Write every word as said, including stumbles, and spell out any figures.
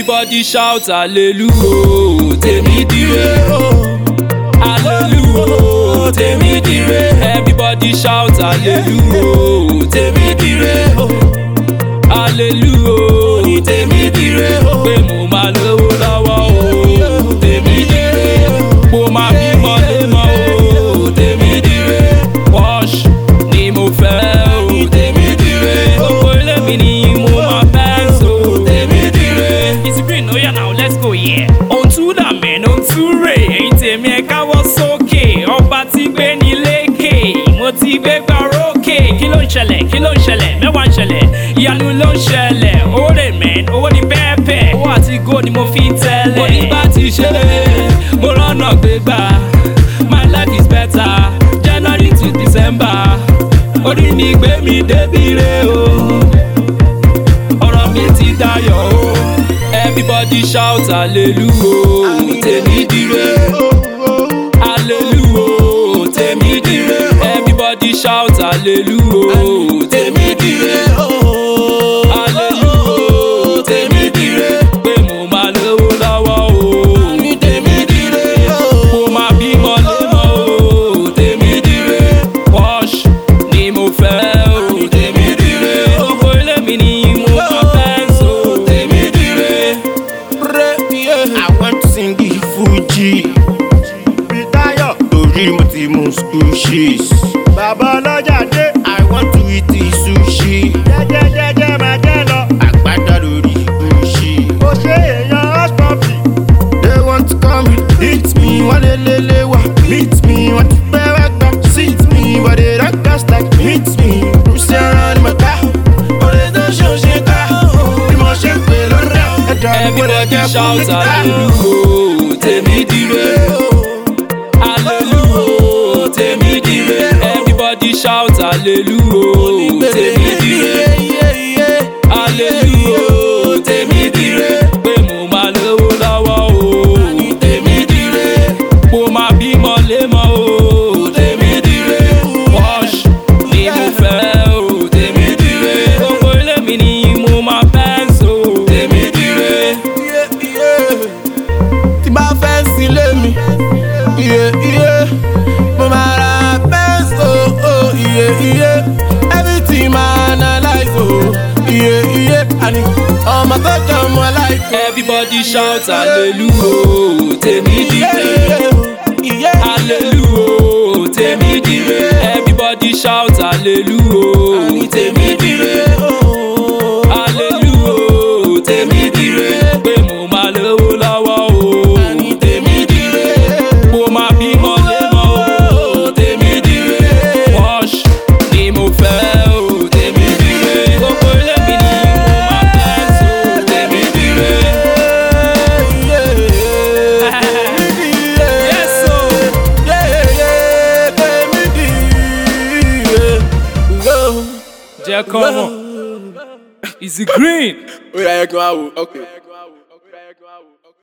Everybody shout hallelujah, tèmi dire o. Hallelujah, tèmi dire. Everybody shout hallelujah, tèmi dire o. Hallelujah, tèmi dire o. Pé mo máa lówó lọ́wọ́ o, tèmi dire. Mo máa bímọ lémọ o, tèmi dire. Wash ni mo fẹ́ o, tèmi dire. Gbogbo ilé mi ni mo máa fẹ́ so, tèmi dire. It's green, oh yeah now let's go yeah. Ohun tún dà mẹ́ ohun tún rè, ẹ̀yin tèmi ẹ káwọ́ sókè. Ọba ti gbé ní lékè, mo ti gbé gbà rókè. Kí ló ń ṣẹlẹ̀, kí ló ń ṣẹlẹ̀, mẹ́wàá ń ṣẹlẹ̀, ìyanu ló ń ṣẹlẹ̀. Owó rè mẹ́, owó ni pẹ́ẹ́pẹ́, owó àti gold ni mo fi tẹ́lẹ̀. Mo ní bá ti ṣe, mo rọ́nà gbégbá. My life is better, January to December. Orí mi gbé mi débi re o, ọ̀rọ̀ mi ti dayọ̀ o. Everybody shout hallelujah, tèmi dire. Hallelujah, tèmi dire. Everybody shout hallelujah, tèmi dire. Hallelujah, tèmi dire. Pé mo máa lówó lọ́wọ́ o, tèmi dire. Mo máa bímọ lémọ o, tèmi dire. Wash ni mo fẹ́ o, tèmi dire. Gbogbo ilé mi ni mo máa fẹ́ so, tèmi dire. I want to sing the Fuji. Ritayo torí mo ti mú school shoes. Bàbá ọlọ́jà dé, I want to eat the sushi. Jẹ́jẹ́jẹ́jẹ́ máa jẹ́ lọ. Àgbàdo lórí sushi. Ó ṣe èèyàn hospital. They want to come hit me, wọ́n lé lé lé wá. Meet me, wọ́n ti pẹ́ wá gbà. Sit me, but they don't cast like meet me. Rúṣì ara ni mo ká. Orí tó ṣe ṣe ká. Bí mo ṣe pè lórí ẹ̀dá Everybody shout hallelujah, tèmi dire. Hallelujah, tèmi dire. Everybody shout hallelujah, tèmi dire. Hallelujah, tèmi dire. Pé mo máa lówó lọ́wọ́ o, tèmi dire. Mo máa bímọ lémọ o, tèmi dire. Wash ni mo fẹ́ o, tèmi dire. Gbogbo ilé mi ni mo máa fẹ́ so, tèmi dire. Tí bá fẹ́ sílé mi, iye iye, mo máa ra pẹ́ńsì o, iye iye, everything máa analyze o, iye iye, àní ọmọ tó jẹ́ ọmọ láìpẹ́. Everybody shout hallelujah, tèmi dire. Hallelujah, tèmi dire. Everybody shout hallelujah, tèmi dire. Hallelujah, tèmi dire. Pé mo máa lówó lọ́wọ́ o, tèmi dire. Mo máa bímọ lémọ o, tèmi dire. Wash ni mo fẹ́ o, tèmi dire. Gbogbo ilé mi ni mo máa fẹ́ so, tèmi dire. Yes so. Jẹ́ kọ́ mọ̀, is it green? Ó yá, ẹ kàn á wò, okay.